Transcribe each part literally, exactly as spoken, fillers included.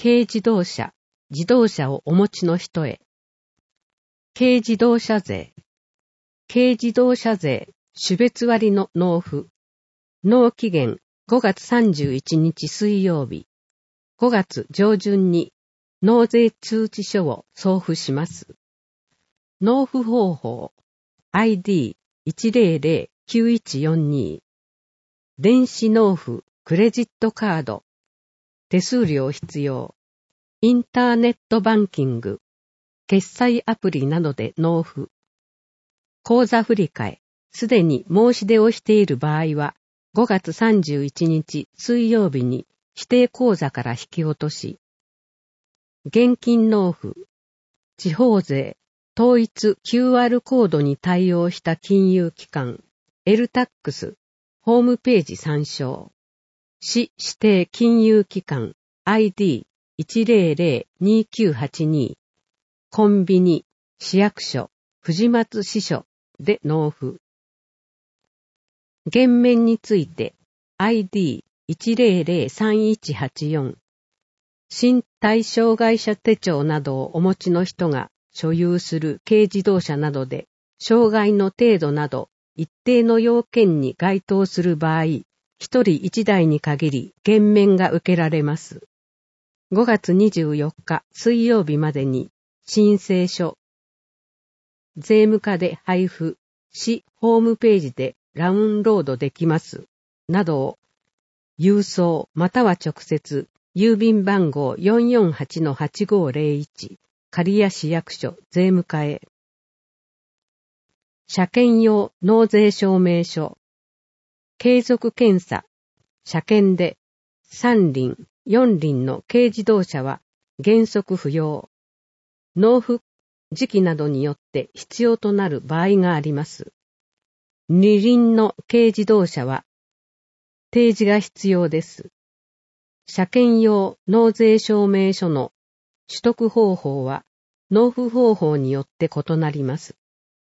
軽自動車、自動車をお持ちの人へ。軽自動車税。軽自動車税、種別割の納付。納期限ごがつさんじゅういちにち水曜日。ごがつ上旬に納税通知書を送付します。納付方法 アイディーいちまるまるきゅういちよんに 電子納付クレジットカード手数料必要インターネットバンキング決済アプリなどで納付口座振替すでに申し出をしている場合はごがつさんじゅういちにち水曜日に指定口座から引き落とし現金納付地方税統一 キューアール コードに対応した金融機関 エルタックス ホームページ参照市指定金融機関 アイディーいちまるまるにきゅうはちに コンビニ市役所藤松支所で納付減免について アイディーいちまるまるさんいちはちよん 身体障害者手帳などをお持ちの人が所有する軽自動車などで障害の程度など一定の要件に該当する場合、一人一台に限り減免が受けられます。ごがつにじゅうよっか水曜日までに申請書、税務課で配布、市ホームページでダウンロードできます、などを郵送または直接郵便番号 よんよんはちのはちごーぜろいち刈谷市役所税務課へ。車検用納税証明書。継続検査。車検でさん輪、よん輪の軽自動車は原則不要。納付時期などによって必要となる場合があります。に輪の軽自動車は提示が必要です。車検用納税証明書の取得方法は納付方法によって異なります。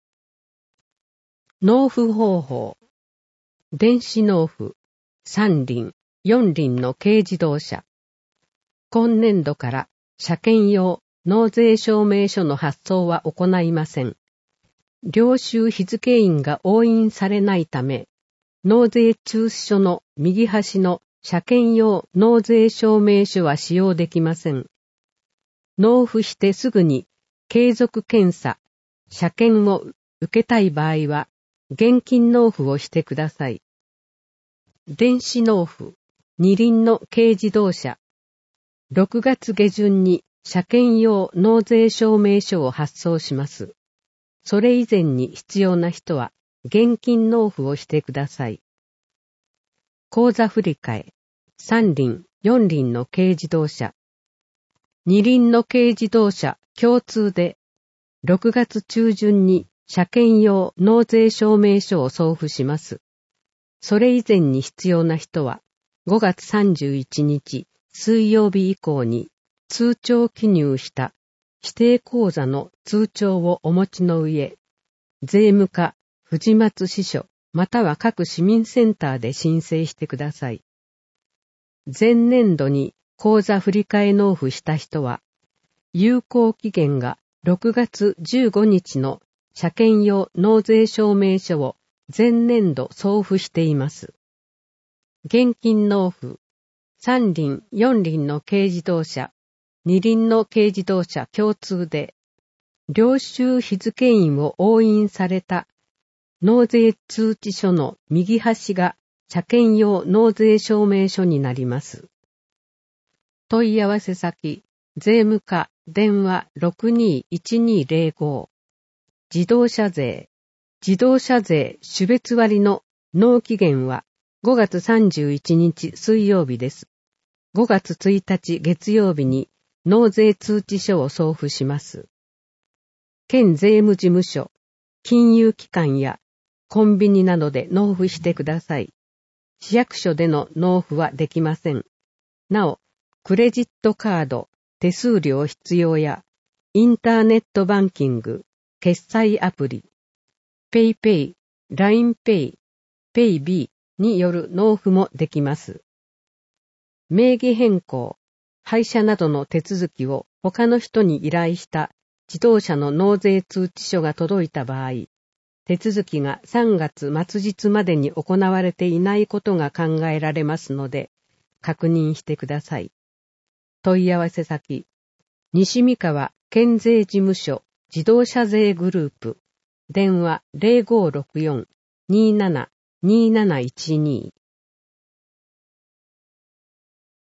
納付方法。電子納付さん輪、よん輪の軽自動車。今年度から車検用納税証明書の発送は行いません。領収日付印が押印されないため、納税通知書の右端の車検用納税証明書は使用できません。納付してすぐに継続検査、車検を受けたい場合は、現金納付をしてください。電子納付、二輪の軽自動車。ろくがつ下旬に車検用納税証明書を発送します。それ以前に必要な人は、現金納付をしてください。口座振替、さん輪、よん輪の軽自動車。二輪の軽自動車共通でろくがつ中旬に車検用納税証明書を送付します。それ以前に必要な人はごがつさんじゅういちにち水曜日以降に通帳記入した指定口座の通帳をお持ちの上、税務課、藤松支所または各市民センターで申請してください。前年度に口座振替納付した人は、有効期限がろくがつじゅうごにちの車検用納税証明書を前年度送付しています。現金納付、さん輪、よん輪の軽自動車、に輪の軽自動車共通で、領収日付印を押印された納税通知書の右端が車検用納税証明書になります。問い合わせ先、税務課、電話 ろくにーいちにーぜろご 自動車税、自動車税種別割の納期限はごがつさんじゅういちにち水曜日です。ごがつついたち月曜日に納税通知書を送付します。県税務事務所、金融機関やコンビニなどで納付してください。市役所での納付はできません。なお、クレジットカード、手数料必要や、インターネットバンキング、決済アプリ、ペイペイ、ラインペイ、ペイビーによる納付もできます。名義変更、 廃車などの手続きを他の人に依頼した自動車の納税通知書が届いた場合、手続きがさんがつ末日までに行われていないことが考えられますので、確認してください。問い合わせ先、西三河県税事務所自動車税グループ、電話 ゼロごろくよん にーなな にーなないちにー